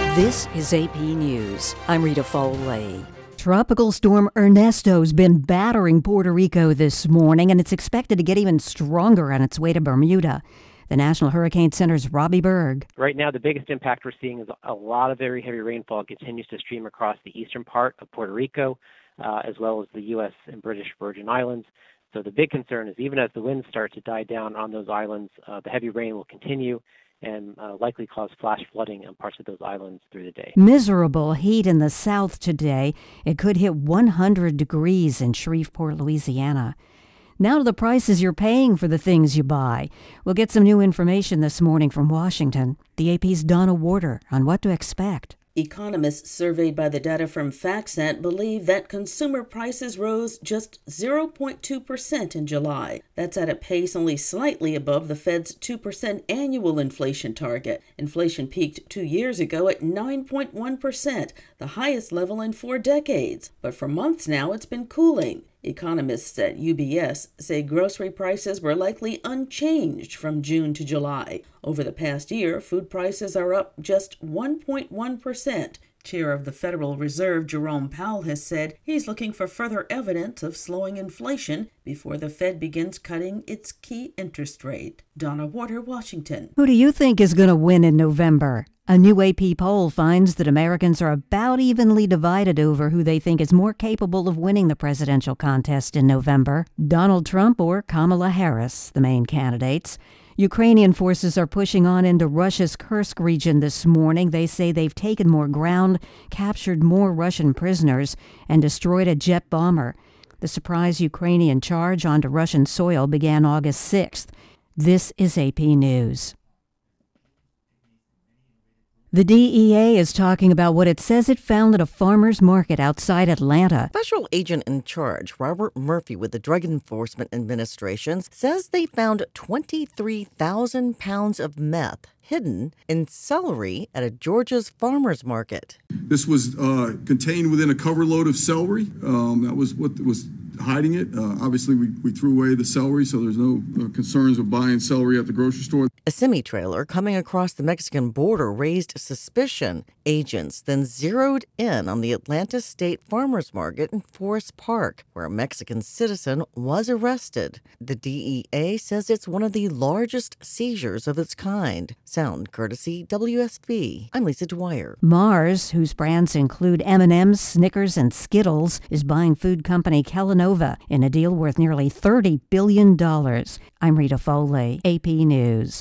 This is AP News. I'm Rita Foley. Tropical storm Ernesto's been battering Puerto Rico this morning, and it's expected to get even stronger on its way to Bermuda. The National Hurricane Center's Robbie Berg. Right now, the biggest impact we're seeing is a lot of very heavy rainfall continues to stream across the eastern part of Puerto Rico, as well as the U.S. and British Virgin Islands. So the big concern is even as the winds start to die down on those islands, the heavy rain will continue and likely cause flash flooding on parts of those islands through the day. Miserable heat in the south today. It could hit 100 degrees in Shreveport, Louisiana. Now to the prices you're paying for the things you buy. We'll get some new information this morning from Washington. The AP's Donna Warder on what to expect. Economists surveyed by the data from FactSet believe that consumer prices rose just 0.2% in July. That's at a pace only slightly above the Fed's 2% annual inflation target. Inflation peaked 2 years ago at 9.1%, the highest level in 4 decades. But for months now, it's been cooling. Economists at UBS say grocery prices were likely unchanged from June to July. Over the past year, food prices are up just 1.1%. Chair of the Federal Reserve, Jerome Powell, has said he's looking for further evidence of slowing inflation before the Fed begins cutting its key interest rate. Donna Warder, Washington. Who do you think is going to win in November? A new AP poll finds that Americans are about evenly divided over who they think is more capable of winning the presidential contest in November. Donald Trump or Kamala Harris, the main candidates. Ukrainian forces are pushing on into Russia's Kursk region this morning. They say they've taken more ground, captured more Russian prisoners, and destroyed a jet bomber. The surprise Ukrainian charge onto Russian soil began August 6th. This is AP News. The DEA is talking about what it says it found at a farmer's market outside Atlanta. Special agent in charge, Robert Murphy with the Drug Enforcement Administration, says they found 23,000 pounds of meth hidden in celery at a Georgia's farmer's market. This was contained within a cover load of celery. That was what was hiding it. Obviously, we threw away the celery, so there's no concerns with buying celery at the grocery store. A semi-trailer coming across the Mexican border raised suspicion. Agents then zeroed in on the Atlanta State Farmers Market in Forest Park, where a Mexican citizen was arrested. The DEA says it's one of the largest seizures of its kind. Sound courtesy WSB. I'm Lisa Dwyer. Mars, whose brands include M&M's, Snickers, and Skittles, is buying food company Kellanova in a deal worth nearly $30 billion. I'm Rita Foley, AP News.